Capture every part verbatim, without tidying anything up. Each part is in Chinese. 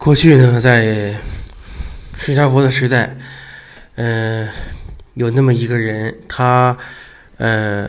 过去呢，在释迦佛的时代，呃，有那么一个人，他呃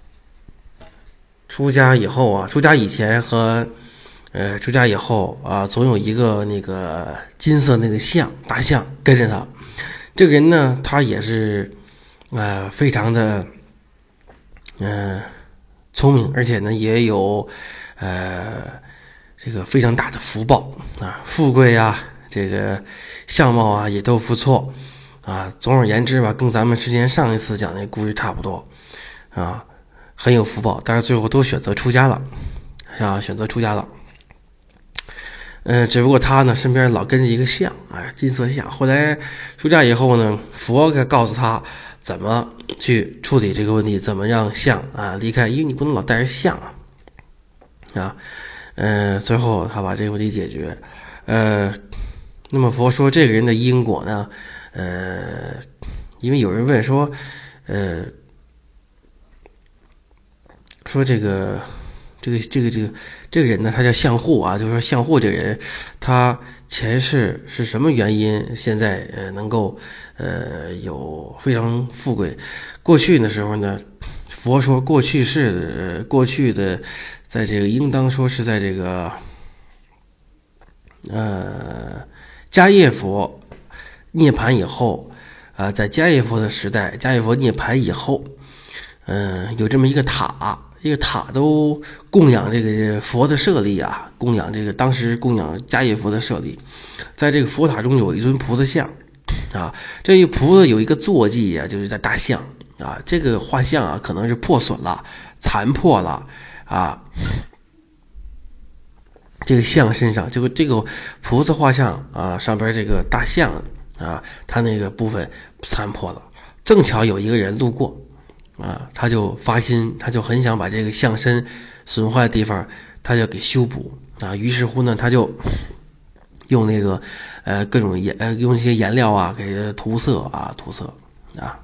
出家以后啊，出家以前和呃出家以后啊，总有一个那个金色那个象大象跟着他。这个人呢，他也是呃非常的嗯、呃、聪明，而且呢也有呃这个非常大的福报啊，富贵啊，这个相貌啊也都不错啊。总而言之吧，跟咱们之前上一次讲那故事差不多啊，很有福报，但是最后都选择出家了啊，选择出家了。呃，只不过他呢身边老跟着一个象啊，金色象。后来出家以后呢，佛给告诉他怎么去处理这个问题，怎么让象啊离开，因为你不能老带着象啊啊。呃，最后他把这个问题解决。呃，那么佛说这个人的因果呢，呃，因为有人问说，呃，说这个。这个这个这个这个人呢，他叫相护啊，就是说相护这个人，他前世是什么原因，现在呃能够呃有非常富贵？过去的时候呢，佛说过去世的过去的，在这个应当说是在这个呃迦叶佛涅槃以后啊、呃，在迦叶佛的时代，迦叶佛涅槃以后，嗯、呃，有这么一个塔。这个塔都供养这个佛的舍利啊，供养这个当时供养迦叶佛的舍利，在这个佛塔中有一尊菩萨像啊，这一菩萨有一个坐骑啊，就是在大象啊，这个画像啊可能是破损了、残破了啊，这个像身上这个这个菩萨画像啊上边这个大象啊，它那个部分残破了，正巧有一个人路过。啊，他就发心，他就很想把这个象身损坏的地方，他就给修补啊。于是乎呢，他就用那个呃各种颜呃用一些颜料啊，给它涂色啊，涂色啊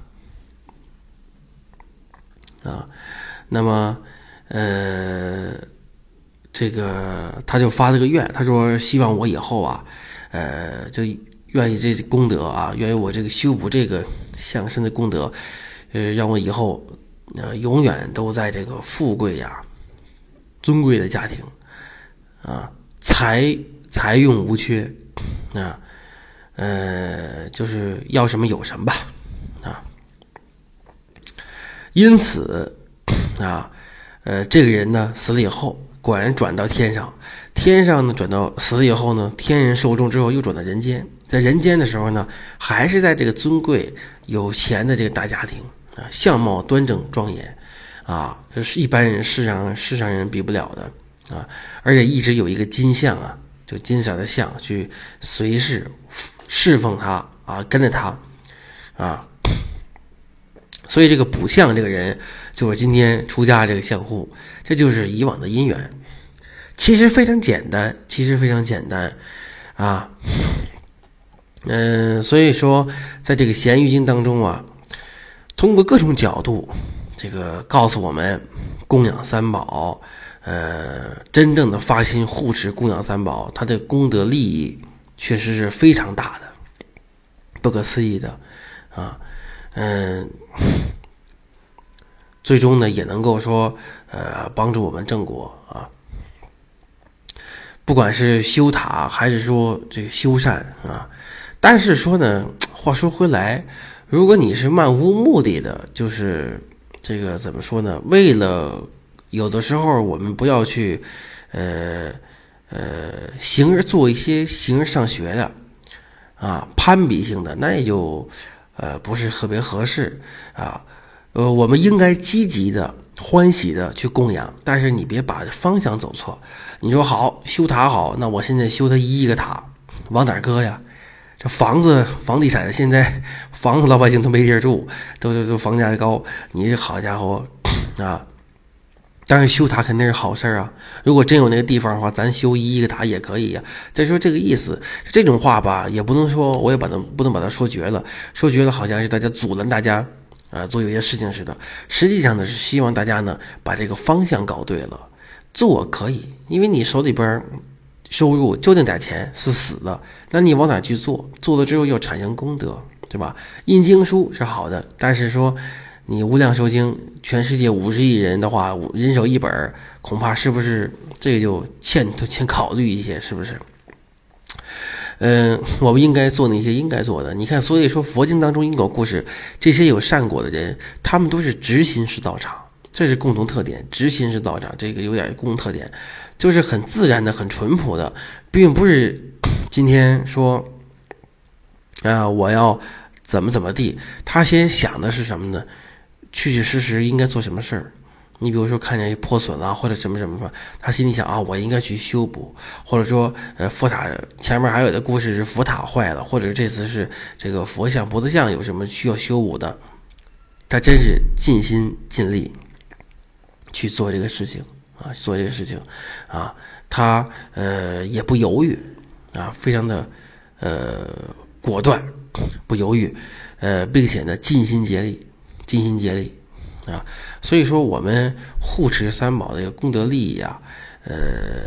啊。那么呃，这个他就发了个愿，他说希望我以后啊，呃，就愿意这功德啊，愿意我这个修补这个象身的功德。呃，让我以后呃永远都在这个富贵呀、尊贵的家庭啊，财财用无缺啊，呃，就是要什么有什么吧啊。因此啊，呃，这个人呢死了以后，果然转到天上，天上呢转到死了以后呢，天人寿终之后又转到人间，在人间的时候呢，还是在这个尊贵有钱的这个大家庭。啊，相貌端正庄严，啊，这是一般人世上世上人比不了的啊！而且一直有一个金像啊，就金色的像去随侍侍奉他啊，跟着他啊。所以这个卜相这个人，就是今天出家这个相护，这就是以往的因缘。其实非常简单，其实非常简单啊。嗯、呃，所以说，在这个咸鱼经当中啊。通过各种角度，这个告诉我们，供养三宝，呃，真正的发心护持供养三宝，它的功德利益确实是非常大的，不可思议的，啊，嗯、呃，最终呢也能够说，呃，帮助我们正果啊。不管是修塔还是说这个修善啊，但是说呢，话说回来。如果你是漫无目的的，就是这个怎么说呢？为了有的时候我们不要去，呃呃，形而做一些形而上学的啊，攀比性的，那也就呃不是特别合适啊。呃，我们应该积极的、欢喜的去供养，但是你别把方向走错。你说好修塔好，那我现在修它一亿个塔，往哪儿搁呀？这房子房地产现在房子老百姓都没地儿住，都都都房价高，你这好家伙啊！但是修塔肯定是好事啊！如果真有那个地方的话，咱修一亿个塔也可以呀、啊。再说这个意思，这种话吧，也不能说我也把它不能把它说绝了，说绝了好像是大家阻拦大家啊、呃、做有些事情似的。实际上呢，是希望大家呢把这个方向搞对了，做可以，因为你手里边收入就那点钱是死的，那你往哪去做？做了之后要产生功德，对吧？印经书是好的，但是说你无量寿经，全世界五十亿人的话，人手一本，恐怕是不是这个就欠欠考虑一些，是不是？嗯，我们应该做那些应该做的。你看，所以说佛经当中因果故事，这些有善果的人，他们都是直心式道场，这是共同特点。直心式道场这个有点共同特点，就是很自然的、很淳朴的，并不是今天说啊我要怎么怎么地，他先想的是什么呢？确确实实应该做什么事儿。你比如说看见破损啊，或者什么什么什么，他心里想啊，我应该去修补，或者说呃佛塔前面还有的故事是佛塔坏了，或者这次是这个佛像、菩萨像有什么需要修补的，他真是尽心尽力去做这个事情啊，做这个事情啊，他呃也不犹豫啊，非常的呃果断，不犹豫，呃，并且呢尽心竭力，尽心竭力。啊，所以说我们护持三宝的这个功德利益啊，呃，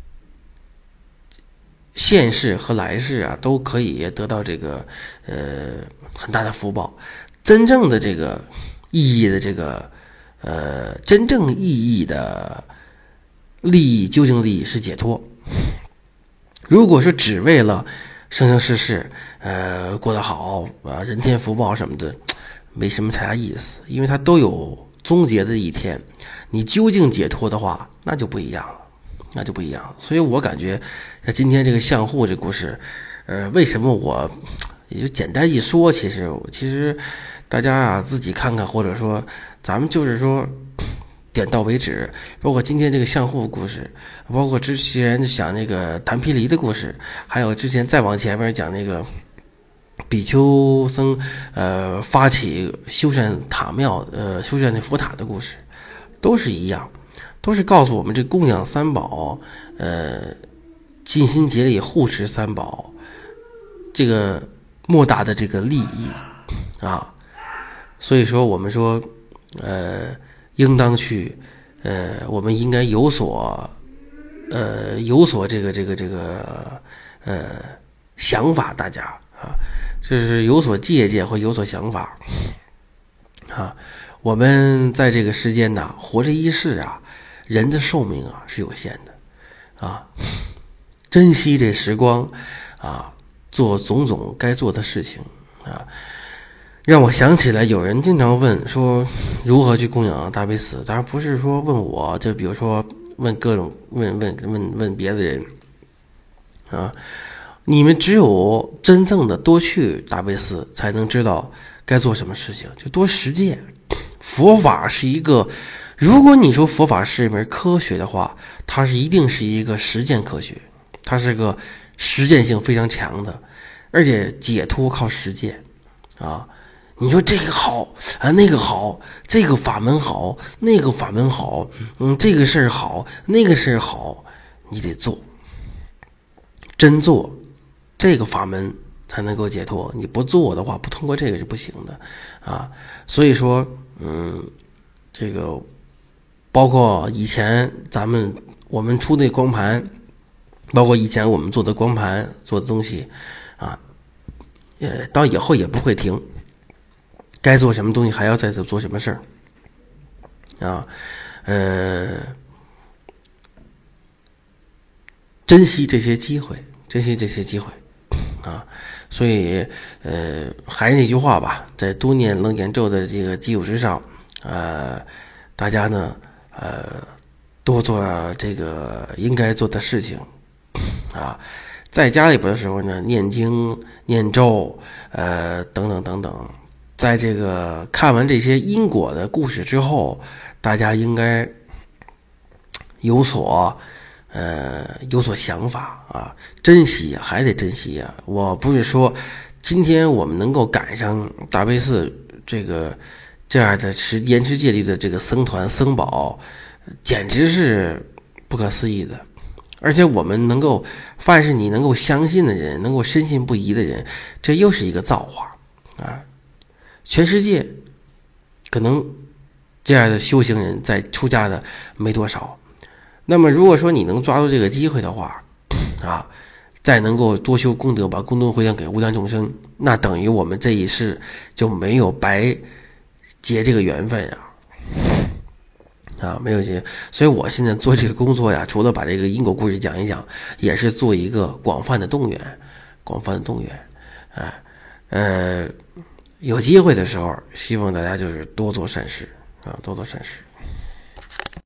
现世和来世啊，都可以得到这个呃很大的福报。真正的这个意义的这个呃真正意义的利益，究竟利益是解脱。如果说只为了生生世世呃过得好啊，人天福报什么的，没什么太大意思，因为它都有终结的一天。你究竟解脱的话，那就不一样了，那就不一样了。所以我感觉，今天这个相护这故事，呃，为什么我也就简单一说，其实其实大家啊自己看看，或者说咱们就是说点到为止。包括今天这个相护故事，包括之前讲那个谭毗梨的故事，还有之前再往前面讲那个比丘僧呃发起修缮塔庙呃修缮那佛塔的故事，都是一样，都是告诉我们这供养三宝，呃尽心竭力护持三宝，这个莫大的这个利益啊。所以说我们说呃应当去呃我们应该有所呃有所这个这个这个呃想法，大家啊，就是有所借鉴或有所想法啊。我们在这个世间呢，活着一世啊，人的寿命啊是有限的啊，珍惜这时光啊，做种种该做的事情啊。让我想起来，有人经常问说如何去供养大悲寺，当然不是说问我，就比如说问各种问问问问别的人啊。你们只有真正的多去大悲寺，才能知道该做什么事情，就多实践。佛法是一个，如果你说佛法是一门科学的话，它是一定是一个实践科学，它是个实践性非常强的，而且解脱靠实践啊。你说这个好啊，那个好，这个法门好，那个法门好，嗯，这个事儿好，那个事儿好，你得做，真做。这个法门才能够解脱，你不做的话，不通过这个是不行的啊。所以说，嗯，这个包括以前咱们我们出的光盘，包括以前我们做的光盘做的东西啊，呃，到以后也不会停，该做什么东西还要再做什么事儿啊，呃，珍惜这些机会，珍惜这些机会。啊，所以呃，还是那句话吧，在多念楞严咒的这个基础之上，呃，大家呢，呃，多做这个应该做的事情，啊，在家里边的时候呢，念经、念咒，呃，等等等等，在这个看完这些因果的故事之后，大家应该有所。呃，有所想法啊，珍惜还得珍惜啊。我不是说今天我们能够赶上大悲寺这个这样的持严持戒律的这个僧团僧宝，简直是不可思议的。而且我们能够，凡是你能够相信的人，能够深信不疑的人，这又是一个造化啊。全世界可能这样的修行人在出家的没多少。那么如果说你能抓住这个机会的话啊，再能够多修功德，把功德回向给无量众生，那等于我们这一世就没有白结这个缘分呀。啊，没有结，所以我现在做这个工作呀，除了把这个因果故事讲一讲，也是做一个广泛的动员，广泛的动员，啊，呃，有机会的时候，希望大家就是多做善事啊，多做善事。